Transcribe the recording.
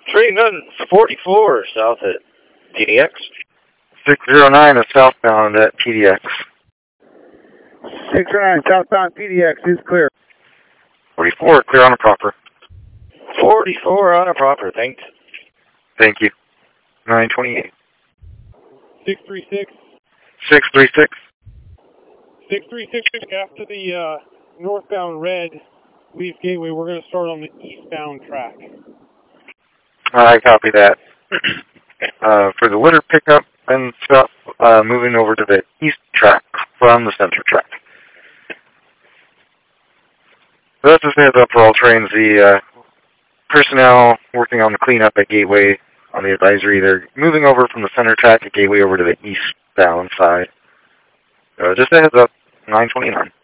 Train 44 south at PDX. 609 is southbound at PDX. 609 southbound PDX is clear. 44, clear on a proper. 44 on a proper, thanks. Thank you. 928. 636. 636. 636 after the northbound red leaves Gateway, we're going to start on the eastbound track. I copy that. For the litter pickup and stuff, moving over to the east track from the center track. So that's just a heads up for all trains. The personnel working on the cleanup at Gateway on the advisory, they're moving over from the center track at Gateway over to the eastbound side. Just a heads up, 929.